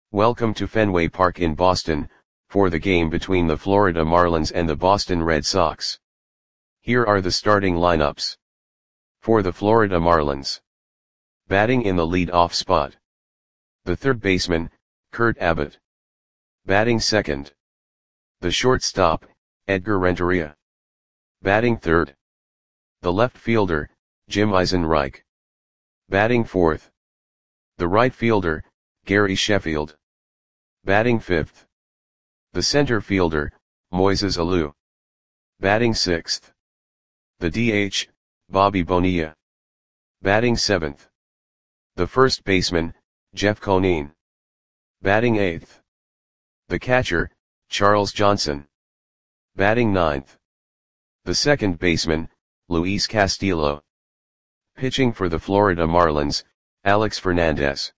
Welcome to Fenway Park in Boston, for the game between the Florida Marlins and the Boston Red Sox. Here are the starting lineups. For the Florida Marlins. Batting in the lead-off spot. The third baseman, Kurt Abbott. Batting second. The shortstop, Edgar Renteria. Batting third. The left fielder, Jim Eisenreich. Batting fourth. The right fielder, Gary Sheffield. Batting fifth. The center fielder, Moises Alou. Batting sixth. The DH, Bobby Bonilla. Batting seventh. The first baseman, Jeff Conine. Batting eighth. The catcher, Charles Johnson. Batting ninth. The second baseman, Luis Castillo. Pitching for the Florida Marlins, Alex Fernandez.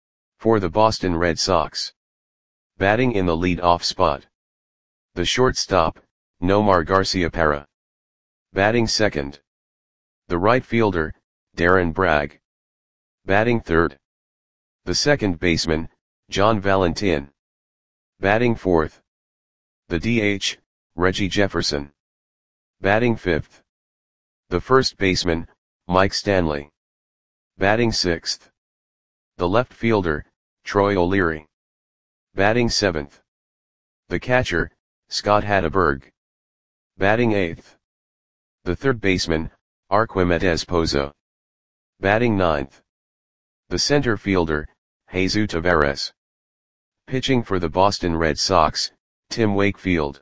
For the Boston Red Sox. Batting in the lead-off spot. The shortstop, Nomar Garciaparra. Batting second. The right fielder, Darren Bragg. Batting third. The second baseman, John Valentin. Batting fourth. The DH, Reggie Jefferson. Batting fifth. The first baseman, Mike Stanley. Batting sixth. The left fielder, Troy O'Leary. Batting seventh. The catcher, Scott Hatteberg. Batting eighth. The third baseman, Arquimedes Pozo. Batting ninth. The center fielder, Jesus Taveras. Pitching for the Boston Red Sox, Tim Wakefield.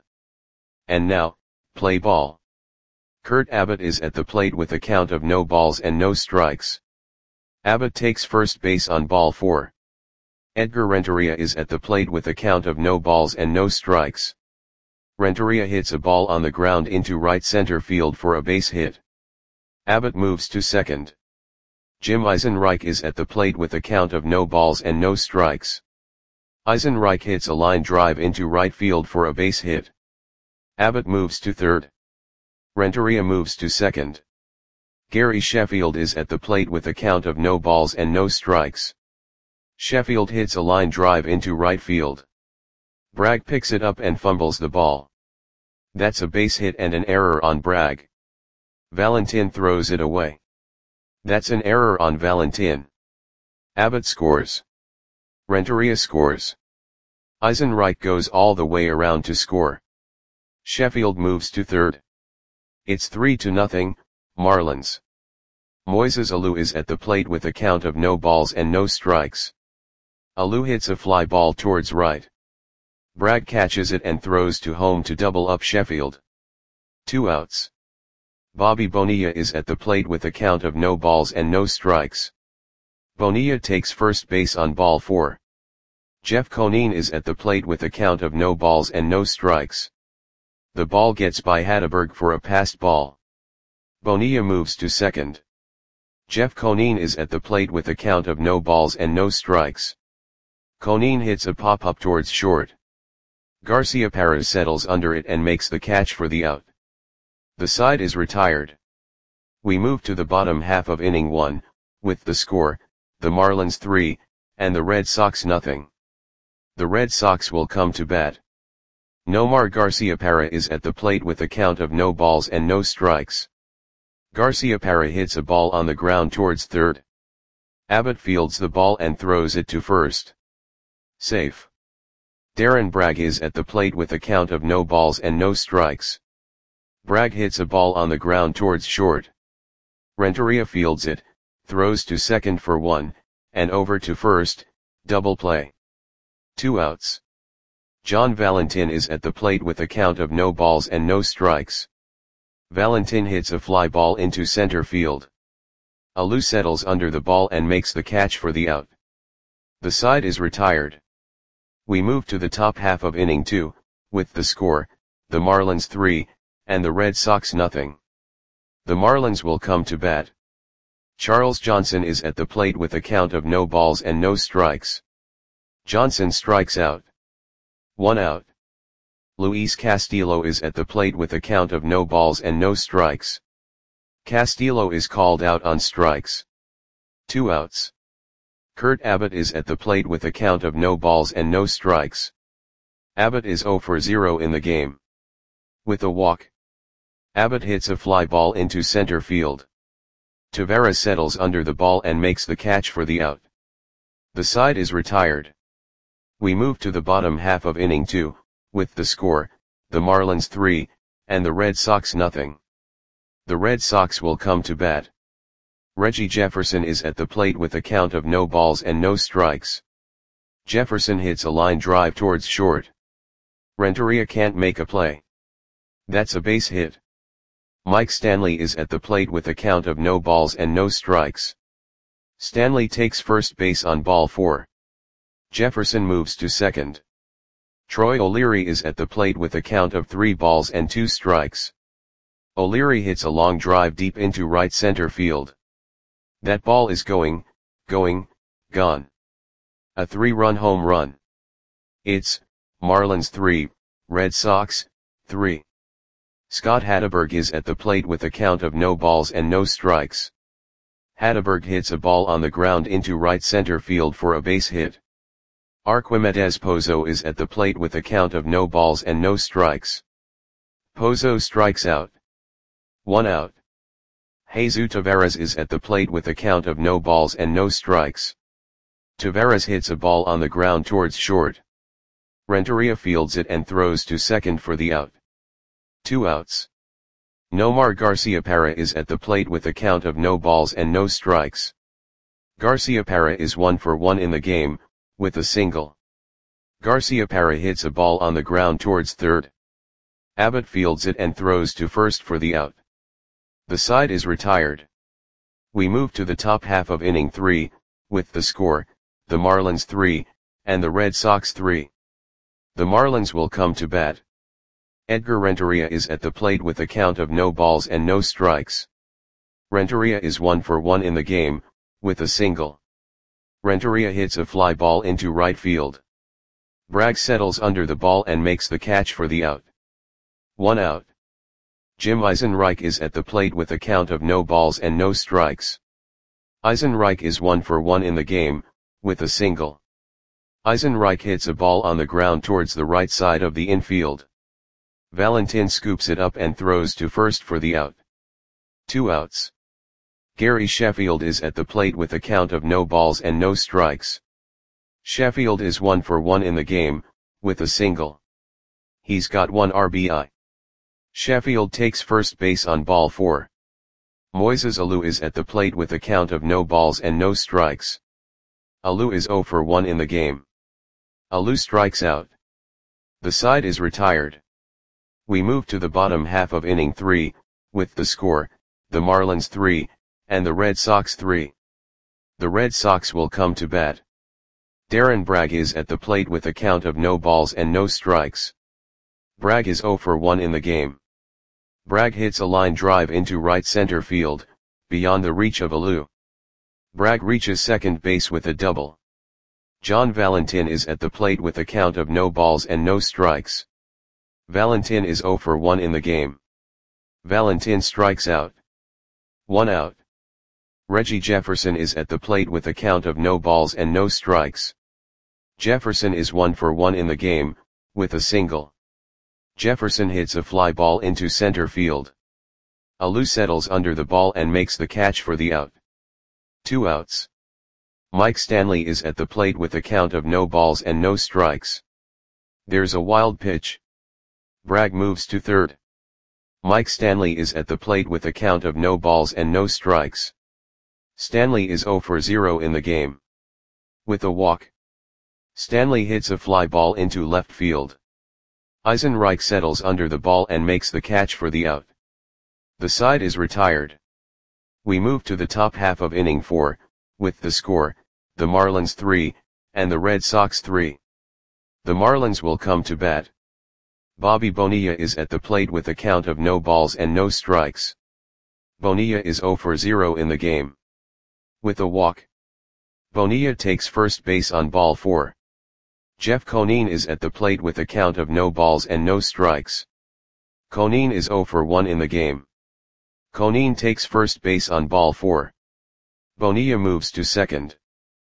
And now, play ball. Kurt Abbott is at the plate with a count of no balls and no strikes. Abbott takes first base on ball 4. Edgar Renteria is at the plate with a count of no balls and no strikes. Renteria hits a ball on the ground into right center field for a base hit. Abbott moves to second. Jim Eisenreich is at the plate with a count of no balls and no strikes. Eisenreich hits a line drive into right field for a base hit. Abbott moves to third. Renteria moves to second. Gary Sheffield is at the plate with a count of no balls and no strikes. Sheffield hits a line drive into right field. Bragg picks it up and fumbles the ball. That's a base hit and an error on Bragg. Valentin throws it away. That's an error on Valentin. Abbott scores. Renteria scores. Eisenreich goes all the way around to score. Sheffield moves to third. It's 3-0, Marlins. Moises Alou is at the plate with a count of no balls and no strikes. Alou hits a fly ball towards right. Bragg catches it and throws to home to double up Sheffield. 2 outs. Bobby Bonilla is at the plate with a count of no balls and no strikes. Bonilla takes first base on ball 4. Jeff Conine is at the plate with a count of no balls and no strikes. The ball gets by Hatteberg for a passed ball. Bonilla moves to second. Jeff Conine is at the plate with a count of no balls and no strikes. Conine hits a pop-up towards short. Garciaparra settles under it and makes the catch for the out. The side is retired. We move to the bottom half of inning 1, with the score, the Marlins 3, and the Red Sox 0. The Red Sox will come to bat. Nomar Garciaparra is at the plate with a count of no balls and no strikes. Garciaparra hits a ball on the ground towards third. Abbott fields the ball and throws it to first. Safe. Darren Bragg is at the plate with a count of no balls and no strikes. Bragg hits a ball on the ground towards short. Renteria fields it, throws to second for 1, and over to first, double play. 2 outs. John Valentin is at the plate with a count of no balls and no strikes. Valentin hits a fly ball into center field. Alou settles under the ball and makes the catch for the out. The side is retired. We move to the top half of inning 2, with the score, the Marlins 3, and the Red Sox 0. The Marlins will come to bat. Charles Johnson is at the plate with a count of no balls and no strikes. Johnson strikes out. 1 out. Luis Castillo is at the plate with a count of no balls and no strikes. Castillo is called out on strikes. 2 outs. Kurt Abbott is at the plate with a count of no balls and no strikes. Abbott is 0 for 0 in the game. With a walk, Abbott hits a fly ball into center field. Taveras settles under the ball and makes the catch for the out. The side is retired. We move to the bottom half of inning 2, with the score, the Marlins 3, and the Red Sox nothing. The Red Sox will come to bat. Reggie Jefferson is at the plate with a count of no balls and no strikes. Jefferson hits a line drive towards short. Renteria can't make a play. That's a base hit. Mike Stanley is at the plate with a count of no balls and no strikes. Stanley takes first base on ball 4. Jefferson moves to second. Troy O'Leary is at the plate with a count of 3 balls and 2 strikes. O'Leary hits a long drive deep into right center field. That ball is gone. A 3-run home run. It's Marlins 3, Red Sox 3. Scott Hatteberg is at the plate with a count of no balls and no strikes. Hatteberg hits a ball on the ground into right center field for a base hit. Arquimedes Pozo is at the plate with a count of no balls and no strikes. Pozo strikes out. 1 out. Jesus Taveras is at the plate with a count of no balls and no strikes. Taveras hits a ball on the ground towards short. Renteria fields it and throws to second for the out. 2 outs. Nomar Garciaparra is at the plate with a count of no balls and no strikes. Garciaparra is 1 for 1 in the game, with a single. Garciaparra hits a ball on the ground towards third. Abbott fields it and throws to first for the out. The side is retired. We move to the top half of inning 3, with the score, the Marlins 3, and the Red Sox 3. The Marlins will come to bat. Edgar Renteria is at the plate with a count of no balls and no strikes. Renteria is 1 for 1 in the game, with a single. Renteria hits a fly ball into right field. Bragg settles under the ball and makes the catch for the out. 1 out. Jim Eisenreich is at the plate with a count of no balls and no strikes. Eisenreich is 1 for 1 in the game, with a single. Eisenreich hits a ball on the ground towards the right side of the infield. Valentin scoops it up and throws to first for the out. 2 outs. Gary Sheffield is at the plate with a count of no balls and no strikes. Sheffield is 1 for 1 in the game, with a single. He's got 1 RBI. Sheffield takes first base on ball 4. Moises Alou is at the plate with a count of no balls and no strikes. Alou is 0 for 1 in the game. Alou strikes out. The side is retired. We move to the bottom half of inning 3, with the score, the Marlins 3, and the Red Sox 3. The Red Sox will come to bat. Darren Bragg is at the plate with a count of no balls and no strikes. Bragg is 0 for 1 in the game. Bragg hits a line drive into right center field, beyond the reach of Alou. Bragg reaches second base with a double. John Valentin is at the plate with a count of no balls and no strikes. Valentin is 0 for 1 in the game. Valentin strikes out. 1 out. Reggie Jefferson is at the plate with a count of no balls and no strikes. Jefferson is 1 for 1 in the game, with a single. Jefferson hits a fly ball into center field. Alou settles under the ball and makes the catch for the out. 2 outs. Mike Stanley is at the plate with a count of no balls and no strikes. There's a wild pitch. Bragg moves to third. Mike Stanley is at the plate with a count of no balls and no strikes. Stanley is 0 for 0 in the game. With a walk, Stanley hits a fly ball into left field. Eisenreich settles under the ball and makes the catch for the out. The side is retired. We move to the top half of inning 4, with the score, the Marlins 3, and the Red Sox 3. The Marlins will come to bat. Bobby Bonilla is at the plate with a count of no balls and no strikes. Bonilla is 0 for 0 in the game. With a walk, Bonilla takes first base on ball 4. Jeff Conine is at the plate with a count of no balls and no strikes. Conine is 0 for 1 in the game. Conine takes first base on ball 4. Bonilla moves to second.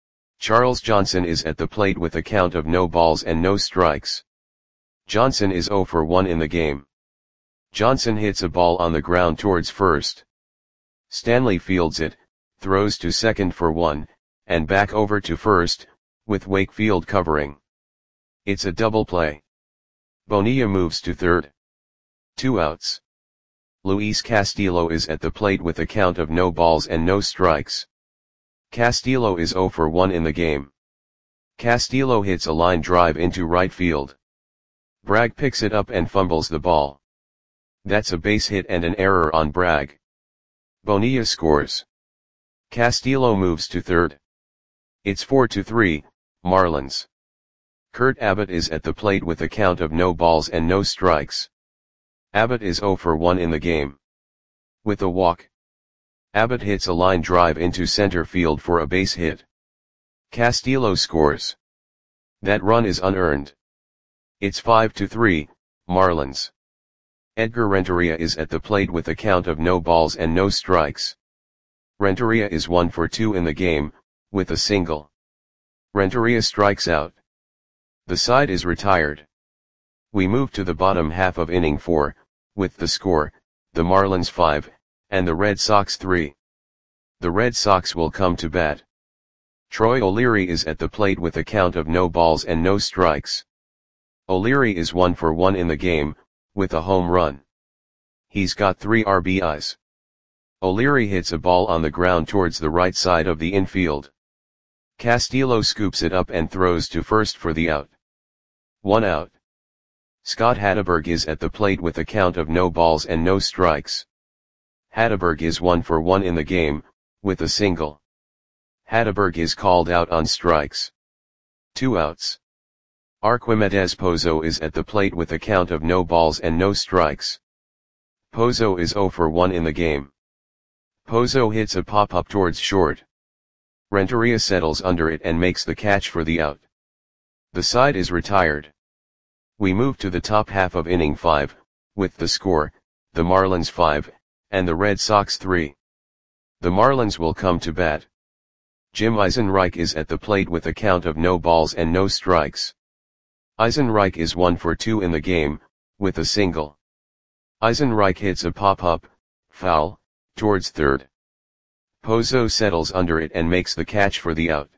Charles Johnson is at the plate with a count of no balls and no strikes. Johnson is 0 for 1 in the game. Johnson hits a ball on the ground towards first. Stanley fields it, throws to second for 1, and back over to first, with Wakefield covering. It's a double play. Bonilla moves to third. 2 outs. Luis Castillo is at the plate with a count of no balls and no strikes. Castillo is 0 for 1 in the game. Castillo hits a line drive into right field. Bragg picks it up and fumbles the ball. That's a base hit and an error on Bragg. Bonilla scores. Castillo moves to third. It's 4-3, Marlins. Kurt Abbott is at the plate with a count of no balls and no strikes. Abbott is 0 for 1 in the game. With a walk, Abbott hits a line drive into center field for a base hit. Castillo scores. That run is unearned. It's 5-3, Marlins. Edgar Renteria is at the plate with a count of no balls and no strikes. Renteria is 1 for 2 in the game, with a single. Renteria strikes out. The side is retired. We move to the bottom half of inning 4, with the score, the Marlins 5, and the Red Sox 3. The Red Sox will come to bat. Troy O'Leary is at the plate with a count of no balls and no strikes. O'Leary is 1 for 1 in the game, with a home run. He's got 3 RBIs. O'Leary hits a ball on the ground towards the right side of the infield. Castillo scoops it up and throws to first for the out. 1 out. Scott Hatteberg is at the plate with a count of no balls and no strikes. Hatteberg is 1 for 1 in the game, with a single. Hatteberg is called out on strikes. 2 outs. Arquimedes Pozo is at the plate with a count of no balls and no strikes. Pozo is 0 for 1 in the game. Pozo hits a pop-up towards short. Renteria settles under it and makes the catch for the out. The side is retired. We move to the top half of inning 5, with the score, the Marlins 5, and the Red Sox 3. The Marlins will come to bat. Jim Eisenreich is at the plate with a count of no balls and no strikes. Eisenreich is 1 for 2 in the game, with a single. Eisenreich hits a pop-up, foul, towards third. Pozo settles under it and makes the catch for the out.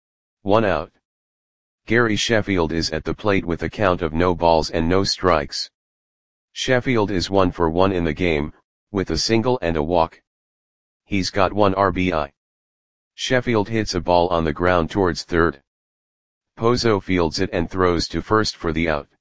1 out. Gary Sheffield is at the plate with a count of no balls and no strikes. Sheffield is 1 for 1 in the game, with a single and a walk. He's got 1 RBI. Sheffield hits a ball on the ground towards third. Pozo fields it and throws to first for the out.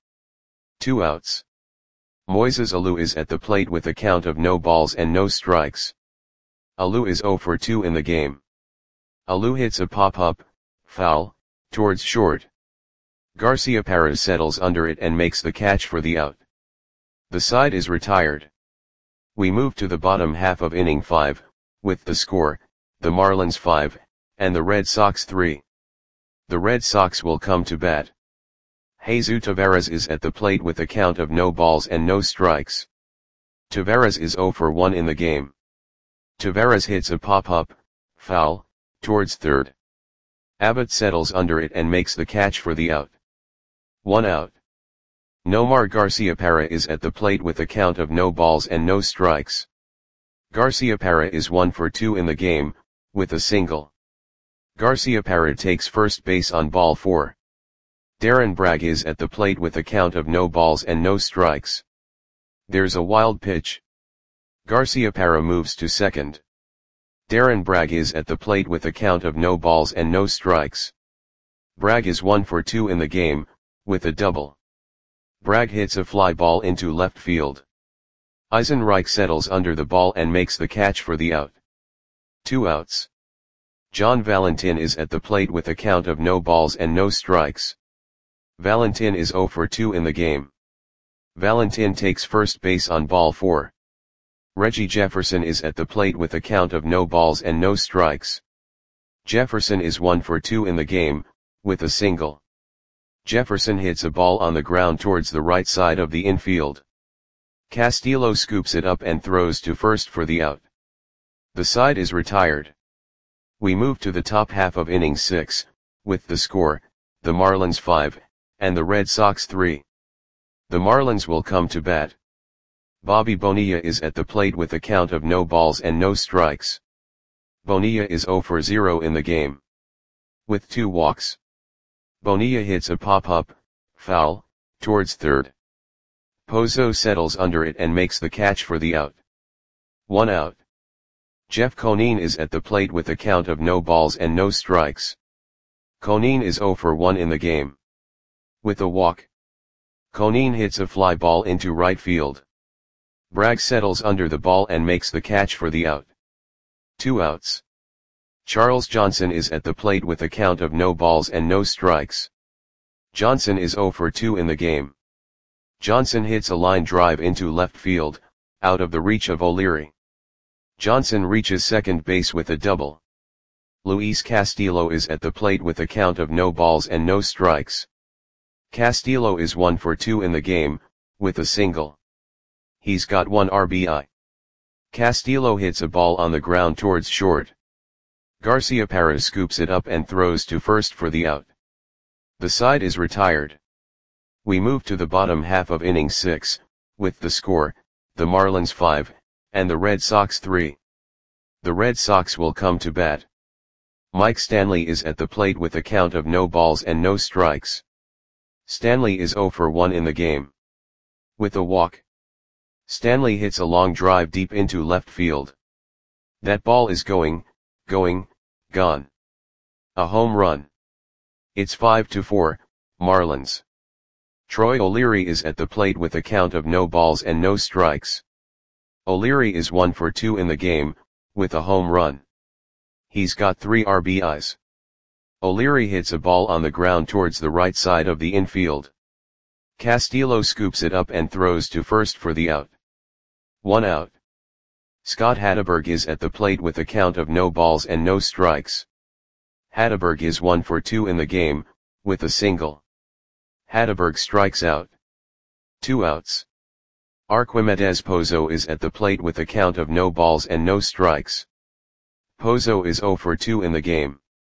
2 outs. Moises Alou is at the plate with a count of no balls and no strikes. Alou is 0 for 2 in the game. Alou hits a pop-up, foul, towards short. Garciaparra settles under it and makes the catch for the out. The side is retired. We move to the bottom half of inning 5, with the score, the Marlins 5, and the Red Sox 3. The Red Sox will come to bat. Jesus Taveras is at the plate with a count of no balls and no strikes. Taveras is 0 for 1 in the game. Taveras hits a pop-up, foul, towards third. Abbott settles under it and makes the catch for the out. 1 out. Nomar Garciaparra is at the plate with a count of no balls and no strikes. Garciaparra is 1 for 2 in the game, with a single. Garciaparra takes first base on ball 4. Darren Bragg is at the plate with a count of no balls and no strikes. There's a wild pitch. Garciaparra moves to second. Darren Bragg is at the plate with a count of no balls and no strikes. Bragg is 1 for 2 in the game, with a double. Bragg hits a fly ball into left field. Eisenreich settles under the ball and makes the catch for the out. 2 outs. John Valentin is at the plate with a count of no balls and no strikes. Valentin is 0 for 2 in the game. Valentin takes first base on ball 4. Reggie Jefferson is at the plate with a count of no balls and no strikes. Jefferson is 1 for 2 in the game, with a single. Jefferson hits a ball on the ground towards the right side of the infield. Castillo scoops it up and throws to first for the out. The side is retired. We move to the top half of inning 6, with the score, the Marlins 5, and the Red Sox 3. The Marlins will come to bat. Bobby Bonilla is at the plate with a count of no balls and no strikes. Bonilla is 0 for 0 in the game. With 2 walks. Bonilla hits a pop-up, foul, towards third. Pozo settles under it and makes the catch for the out. 1 out. Jeff Conine is at the plate with a count of no balls and no strikes. Conine is 0 for 1 in the game. With a walk. Conine hits a fly ball into right field. Bragg settles under the ball and makes the catch for the out. 2 outs. Charles Johnson is at the plate with a count of no balls and no strikes. Johnson is 0 for 2 in the game. Johnson hits a line drive into left field, out of the reach of O'Leary. Johnson reaches second base with a double. Luis Castillo is at the plate with a count of no balls and no strikes. Castillo is 1 for 2 in the game, with a single. He's got 1 RBI. Castillo hits a ball on the ground towards short. Garcia Perez scoops it up and throws to first for the out. The side is retired. We move to the bottom half of inning 6, with the score, the Marlins 5, and the Red Sox 3. The Red Sox will come to bat. Mike Stanley is at the plate with a count of no balls and no strikes. Stanley is 0 for 1 in the game. With a walk. Stanley hits a long drive deep into left field. That ball is gone. A home run. It's 5-4, Marlins. Troy O'Leary is at the plate with a count of no balls and no strikes. O'Leary is 1 for 2 in the game, with a home run. He's got 3 RBIs. O'Leary hits a ball on the ground towards the right side of the infield. Castillo scoops it up and throws to first for the out. 1 out. Scott Hatteberg is at the plate with a count of no balls and no strikes. Hatteberg is 1 for 2 in the game, with a single. Hatteberg strikes out. 2 outs. Arquimedes Pozo is at the plate with a count of no balls and no strikes. Pozo is 0 for 2 in the game.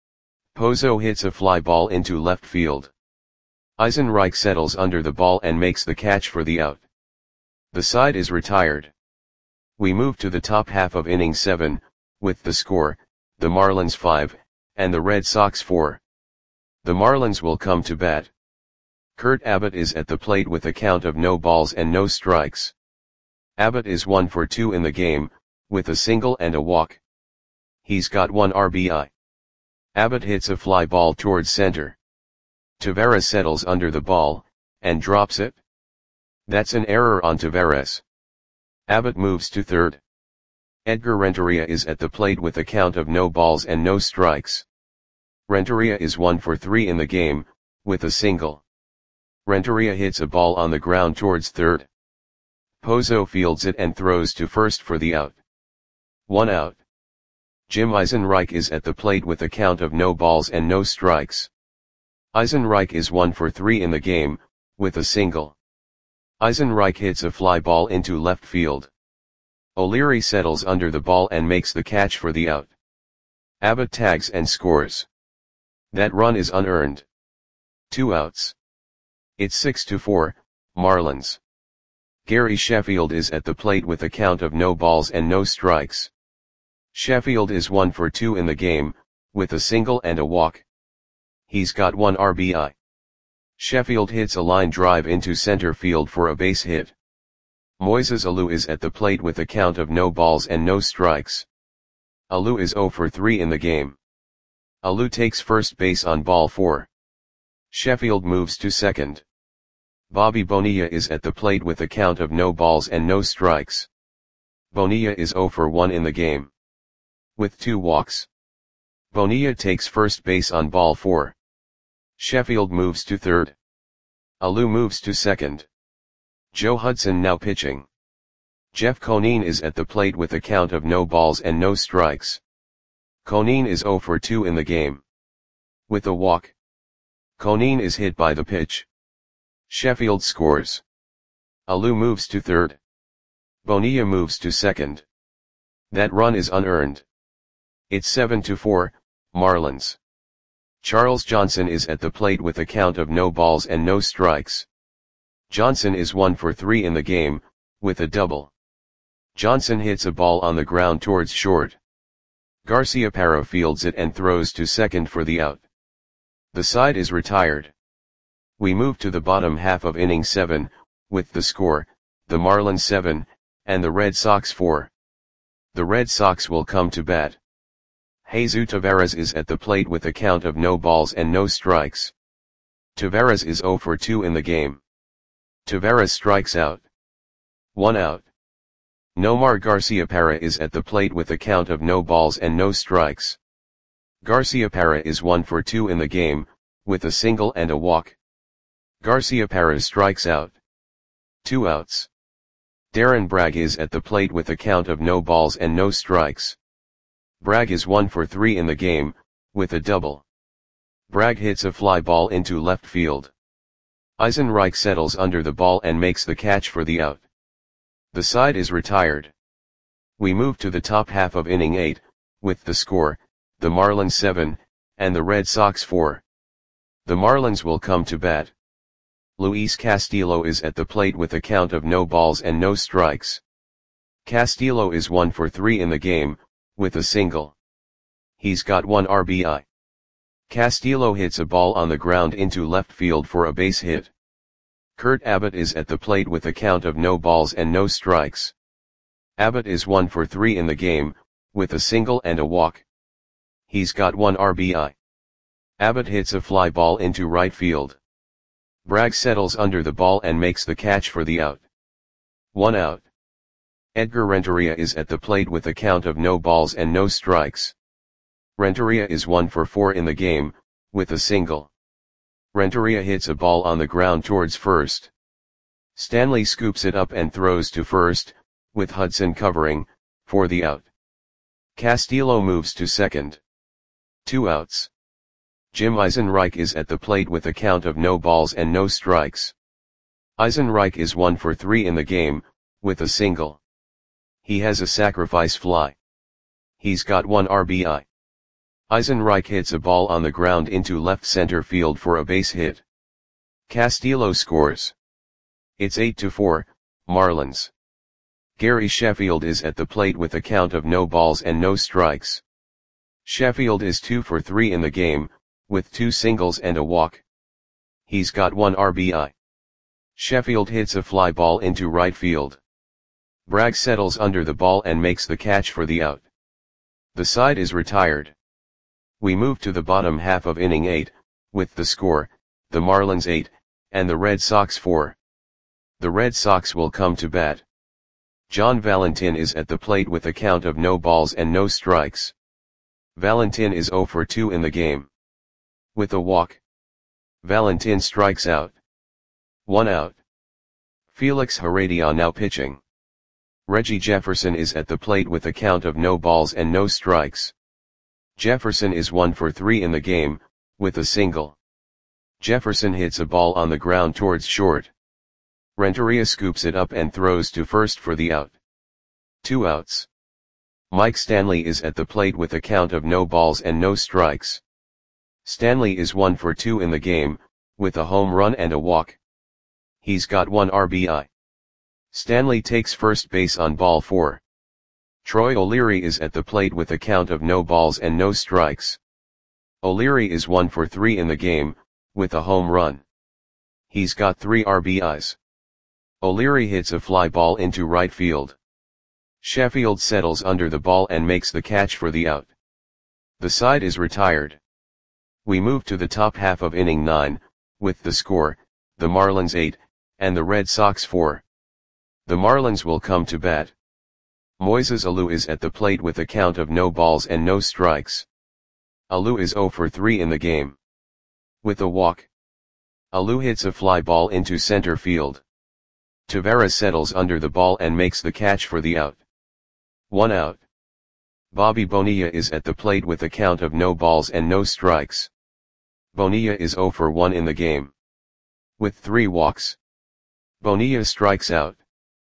Pozo hits a fly ball into left field. Eisenreich settles under the ball and makes the catch for the out. The side is retired. We move to the top half of inning 7, with the score, the Marlins 5, and the Red Sox 4. The Marlins will come to bat. Kurt Abbott is at the plate with a count of no balls and no strikes. Abbott is 1 for 2 in the game, with a single and a walk. He's got 1 RBI. Abbott hits a fly ball towards center. Taveras settles under the ball, and drops it. That's an error on Taveras. Abbott moves to third. Edgar Renteria is at the plate with a count of no balls and no strikes. Renteria is 1 for 3 in the game, with a single. Renteria hits a ball on the ground towards third. Pozo fields it and throws to first for the out. 1 out. Jim Eisenreich is at the plate with a count of no balls and no strikes. Eisenreich is 1 for 3 in the game, with a single. Eisenreich hits a fly ball into left field. O'Leary settles under the ball and makes the catch for the out. Abbott tags and scores. That run is unearned. 2 outs. It's 6-4, Marlins. Gary Sheffield is at the plate with a count of no balls and no strikes. Sheffield is 1 for 2 in the game, with a single and a walk. He's got 1 RBI. Sheffield hits a line drive into center field for a base hit. Moises Alou is at the plate with a count of no balls and no strikes. Alou is 0 for 3 in the game. Alou takes first base on ball 4. Sheffield moves to second. Bobby Bonilla is at the plate with a count of no balls and no strikes. Bonilla is 0 for 1 in the game. With 2 walks. Bonilla takes first base on ball 4. Sheffield moves to third. Alou moves to second. Joe Hudson now pitching. Jeff Conine is at the plate with a count of no balls and no strikes. Conine is 0 for 2 in the game. With a walk. Conine is hit by the pitch. Sheffield scores. Alou moves to third. Bonilla moves to second. That run is unearned. It's 7-4, Marlins. Charles Johnson is at the plate with a count of no balls and no strikes. Johnson is 1 for 3 in the game, with a double. Johnson hits a ball on the ground towards short. Garciaparra fields it and throws to second for the out. The side is retired. We move to the bottom half of inning 7, with the score, the Marlins 7, and the Red Sox 4. The Red Sox will come to bat. Jesus Taveras is at the plate with a count of no balls and no strikes. Taveras is 0 for 2 in the game. Taveras strikes out. 1 out. Nomar Garciaparra is at the plate with a count of no balls and no strikes. Garciaparra is 1 for 2 in the game, with a single and a walk. Garciaparra strikes out. 2 outs. Darren Bragg is at the plate with a count of no balls and no strikes. Bragg is 1 for 3 in the game, with a double. Bragg hits a fly ball into left field. Eisenreich settles under the ball and makes the catch for the out. The side is retired. We move to the top half of inning 8, with the score, the Marlins 7, and the Red Sox 4. The Marlins will come to bat. Luis Castillo is at the plate with a count of no balls and no strikes. Castillo is 1 for 3 in the game, with a single. He's got 1 RBI. Castillo hits a ball on the ground into left field for a base hit. Kurt Abbott is at the plate with a count of no balls and no strikes. Abbott is 1 for 3 in the game, with a single and a walk. He's got 1 RBI. Abbott hits a fly ball into right field. Bragg settles under the ball and makes the catch for the out. 1 out. Edgar Renteria is at the plate with a count of no balls and no strikes. Renteria is 1 for 4 in the game, with a single. Renteria hits a ball on the ground towards first. Stanley scoops it up and throws to first, with Hudson covering, for the out. Castillo moves to second. 2 outs. Jim Eisenreich is at the plate with a count of no balls and no strikes. Eisenreich is 1 for 3 in the game, with a single. He has a sacrifice fly. He's got 1 RBI. Eisenreich hits a ball on the ground into left center field for a base hit. Castillo scores. It's 8-4, Marlins. Gary Sheffield is at the plate with a count of no balls and no strikes. Sheffield is 2 for 3 in the game, with 2 singles and a walk. He's got 1 RBI. Sheffield hits a fly ball into right field. Bragg settles under the ball and makes the catch for the out. The side is retired. We move to the bottom half of inning 8, with the score, the Marlins 8, and the Red Sox 4. The Red Sox will come to bat. John Valentin is at the plate with a count of no balls and no strikes. Valentin is 0 for 2 in the game. With a walk. Valentin strikes out. 1 out. Felix Heredia now pitching. Reggie Jefferson is at the plate with a count of no balls and no strikes. Jefferson is 1 for 3 in the game, with a single. Jefferson hits a ball on the ground towards short. Renteria scoops it up and throws to first for the out. 2 outs. Mike Stanley is at the plate with a count of no balls and no strikes. Stanley is 1 for 2 in the game, with a home run and a walk. He's got 1 RBI. Stanley takes first base on ball 4. Troy O'Leary is at the plate with a count of no balls and no strikes. O'Leary is 1 for 3 in the game, with a home run. He's got 3 RBIs. O'Leary hits a fly ball into right field. Sheffield settles under the ball and makes the catch for the out. The side is retired. We move to the top half of inning 9, with the score, the Marlins 8, and the Red Sox 4. The Marlins will come to bat. Moises Alou is at the plate with a count of no balls and no strikes. Alou is 0 for 3 in the game. With a walk. Alou hits a fly ball into center field. Taveras settles under the ball and makes the catch for the out. 1 out. Bobby Bonilla is at the plate with a count of no balls and no strikes. Bonilla is 0 for 1 in the game. With 3 walks. Bonilla strikes out.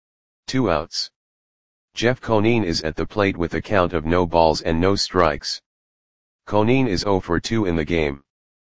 2 outs. Jeff Conine is at the plate with a count of no balls and no strikes. Conine is 0 for 2 in the game.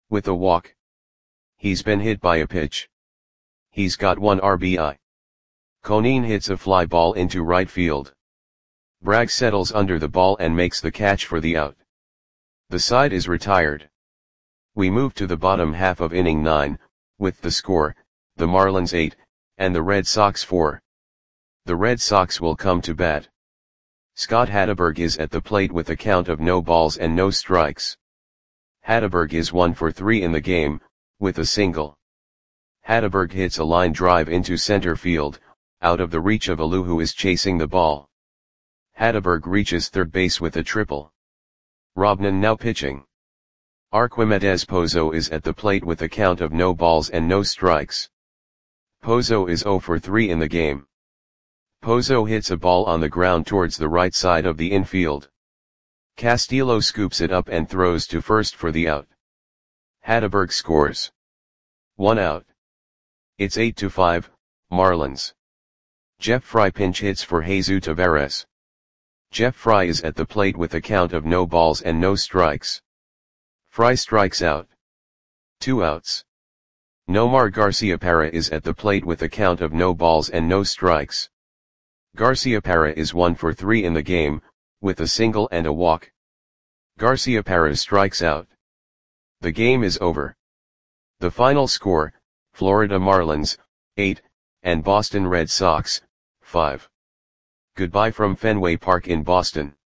With a walk. He's been hit by a pitch. He's got 1 RBI. Conine hits a fly ball into right field. Bragg settles under the ball and makes the catch for the out. The side is retired. We move to the bottom half of inning 9, with the score, the Marlins 8, and the Red Sox 4. The Red Sox will come to bat. Scott Hatteberg is at the plate with a count of no balls and no strikes. Hatteberg is 1 for 3 in the game, with a single. Hatteberg hits a line drive into center field, out of the reach of Alou, who is chasing the ball. Hatteberg reaches third base with a triple. Robnan now pitching. Arquimedes Pozo is at the plate with a count of no balls and no strikes. Pozo is 0 for 3 in the game. Pozo hits a ball on the ground towards the right side of the infield. Castillo scoops it up and throws to first for the out. Hatteberg scores. 1 out. It's 8-5, Marlins. Jeff Fry pinch hits for Jesus Taveras. Jeff Fry is at the plate with a count of no balls and no strikes. Fry strikes out. 2 outs. Nomar Garciaparra is at the plate with a count of no balls and no strikes. Garciaparra is 1 for 3 in the game, with a single and a walk. Garciaparra strikes out. The game is over. The final score, Florida Marlins, 8, and Boston Red Sox, 5. Goodbye from Fenway Park in Boston.